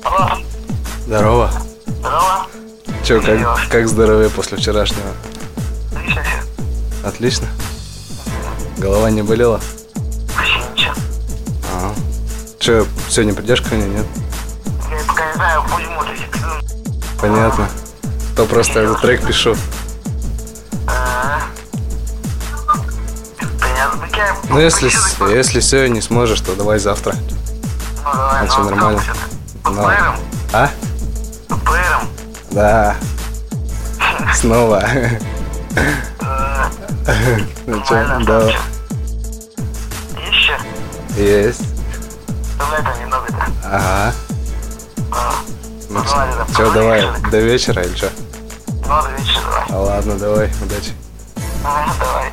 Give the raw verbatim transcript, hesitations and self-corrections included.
Алло. Здорово. Здорово. Че, как, делаешь? как здоровье после вчерашнего? Отлично все. Отлично? Голова не болела? Вообще ничего. Ага. Че, сегодня придешь ко мне, нет? Я пока не знаю, будем вот если приду. Понятно. То просто этот трек пишу. А, Понятно. Так я Ну, если, поищу с- такой. если сегодня не сможешь, то давай завтра. Ну давай, А ну, что, нормально? как всё-то? Ну. ППРом? А? ППРом? Да. Снова. Э, Ну че, Нормально, да. там чё? Еще? Есть. Давай там немного-то. Ага. А, Ну Ну, давай, тогда че, давай, поговорим, что ли? до вечера или что? Ну, до вечера давай. А ладно, давай, удачи. Ага, давай.